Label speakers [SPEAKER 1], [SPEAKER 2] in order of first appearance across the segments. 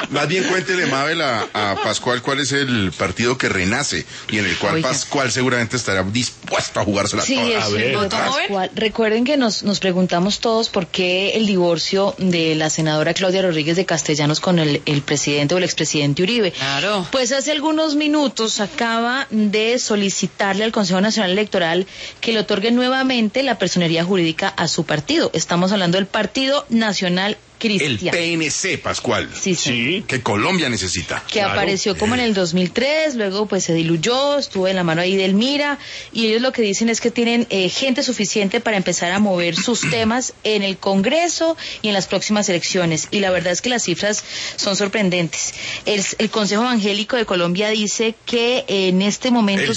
[SPEAKER 1] Más bien cuéntele, Mabel, a Pascual cuál es el partido que renace y en el cual Pascual seguramente estará dispuesto a jugársela toda.
[SPEAKER 2] A ver, Pascual. Recuerden que nos preguntamos todos por qué el divorcio de la senadora Claudia Rodríguez de Castellanos con el presidente o el expresidente Uribe.
[SPEAKER 3] Claro.
[SPEAKER 2] Pues hace algunos minutos acaba de solicitarle al Consejo Nacional Electoral que le otorgue nuevamente la personería jurídica a su partido. Estamos hablando del Partido Nacional Cristiano.
[SPEAKER 1] El PNC, Pascual.
[SPEAKER 2] Sí.
[SPEAKER 1] Que Colombia necesita.
[SPEAKER 2] Que apareció como en el 2003, luego pues se diluyó, estuvo en la mano ahí del Mira, y ellos lo que dicen es que tienen gente suficiente para empezar a mover sus temas en el Congreso y en las próximas elecciones. Y la verdad es que las cifras son sorprendentes. El Consejo Evangélico de Colombia dice que en este momento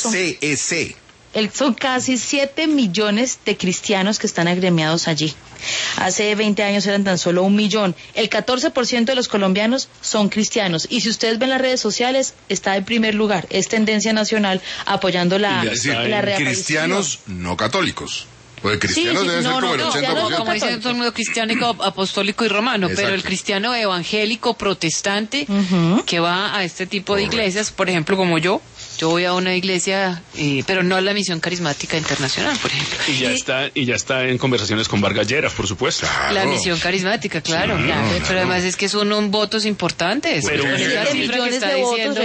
[SPEAKER 2] son casi 7 millones de cristianos que están agremiados allí. Hace 20 años eran tan solo 1 millón. El 14% de los colombianos son cristianos. Y si ustedes ven las redes sociales, está en primer lugar. Es tendencia nacional apoyando la reaparición.
[SPEAKER 1] Cristianos no católicos. Pues cristianos deben ser como el 80%.
[SPEAKER 3] Como dicen todo el mundo cristiano, apostólico y romano.
[SPEAKER 1] Exacto.
[SPEAKER 3] Pero el cristiano evangélico, protestante, que va a este tipo de iglesias, por ejemplo, como yo voy a una iglesia, pero no a la Misión Carismática Internacional, por ejemplo.
[SPEAKER 4] Y ya está en conversaciones con Vargas Lleras, por supuesto.
[SPEAKER 1] Claro.
[SPEAKER 3] La Misión Carismática, claro. Pero además es que son votos importantes.
[SPEAKER 1] Pero
[SPEAKER 3] con esa cifra que está diciendo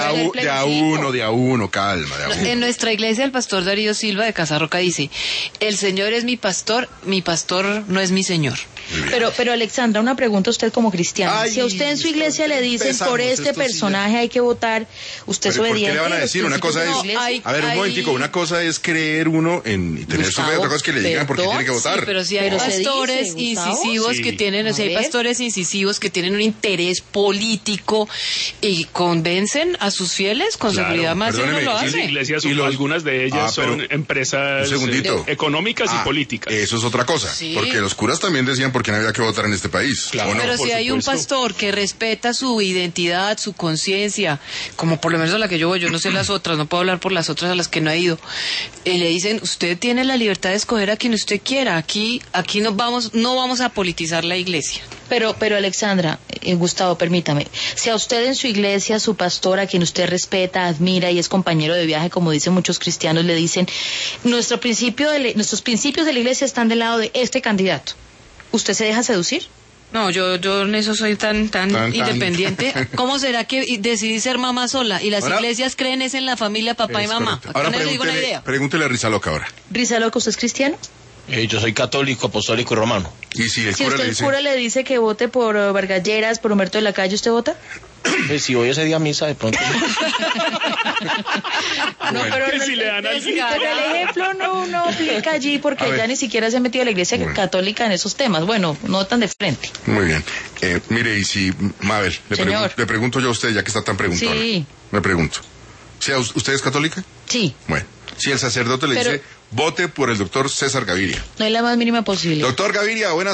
[SPEAKER 1] de a uno, calma.
[SPEAKER 3] En nuestra iglesia el pastor Darío Silva de Casarroca dice: el Señor es mi pastor no es mi Señor.
[SPEAKER 2] Pero Alexandra, una pregunta a usted como cristiana. Si a usted en su iglesia le dicen por este personaje hay que votar, ¿usted es obediente?
[SPEAKER 1] ¿Por qué le van a decir? Una cosa es, a ver, un momentico, una cosa es creer uno y tener su fe, otra cosa es que le digan por qué tiene que votar.
[SPEAKER 3] Sí, pero si hay pastores incisivos que tienen, si hay pastores incisivos que tienen un interés político y convencen a sus fieles, con seguridad más uno lo hace.
[SPEAKER 4] Iglesias, algunas de ellas son empresas económicas y políticas.
[SPEAKER 1] Eso es otra cosa, porque los curas también decían por qué no había que votar en este país.
[SPEAKER 4] Claro,
[SPEAKER 3] pero si hay un pastor que respeta su identidad, su conciencia, como por lo menos a la que yo voy, yo no sé las otras, no puedo hablar por las otras a las que no he ido, le dicen, usted tiene la libertad de escoger a quien usted quiera, aquí no vamos a politizar la iglesia.
[SPEAKER 2] Pero Alexandra, Gustavo, permítame, si a usted en su iglesia, su pastor, a quien usted respeta, admira y es compañero de viaje, como dicen muchos cristianos, le dicen, nuestros principios de la iglesia están del lado de este candidato, ¿usted se deja seducir?
[SPEAKER 3] No, yo en eso soy tan independiente. ¿Cómo será que decidí ser mamá sola? Y las iglesias creen es en la familia papá y mamá.
[SPEAKER 1] Ahora
[SPEAKER 3] no le digo una idea.
[SPEAKER 1] Pregúntele a Rizaloca ahora.
[SPEAKER 2] ¿Rizaloca, usted es cristiano?
[SPEAKER 5] Yo soy católico, apostólico y romano.
[SPEAKER 1] Y si el
[SPEAKER 2] cura le dice que vote por Vargas Lleras, por Humberto de la Calle, ¿usted vota?
[SPEAKER 5] Pues si voy ese día a misa, de pronto.
[SPEAKER 2] No, pero
[SPEAKER 4] si le dan al
[SPEAKER 2] pero el ejemplo no aplica allí porque ya ni siquiera se ha metido a la iglesia católica en esos temas. Bueno, no tan de frente.
[SPEAKER 1] Muy bien. Mire, y si, Mabel, le pregunto yo a usted, ya que está tan preguntado.
[SPEAKER 2] Sí.
[SPEAKER 1] Me pregunto. ¿Usted es católica?
[SPEAKER 2] Sí.
[SPEAKER 1] Bueno, si el sacerdote le dice, vote por el doctor César Gaviria.
[SPEAKER 2] No hay la más mínima posibilidad.
[SPEAKER 1] Doctor Gaviria, buenas